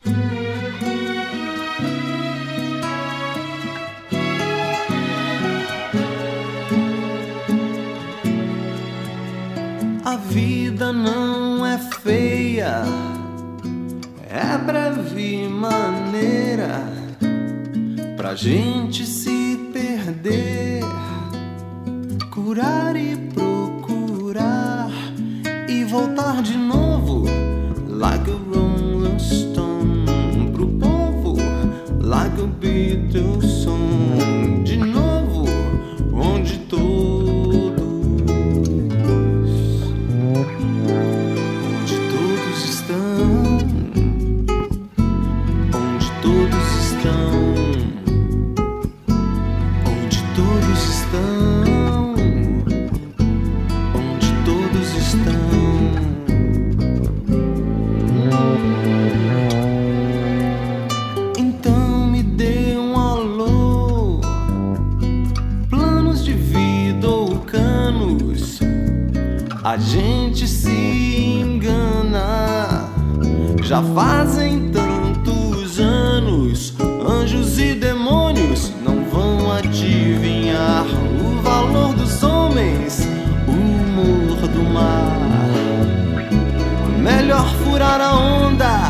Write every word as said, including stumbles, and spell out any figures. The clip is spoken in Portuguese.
A vida não é feia, é breve maneira pra gente se perder, curar e procurar e voltar de novo, like a rolling stone, pro povo, like a Beatles song, de novo, onde todos a gente se engana. Já fazem tantos anos, anjos e demônios não vão adivinhar o valor dos homens, o humor do mar. Melhor furar a onda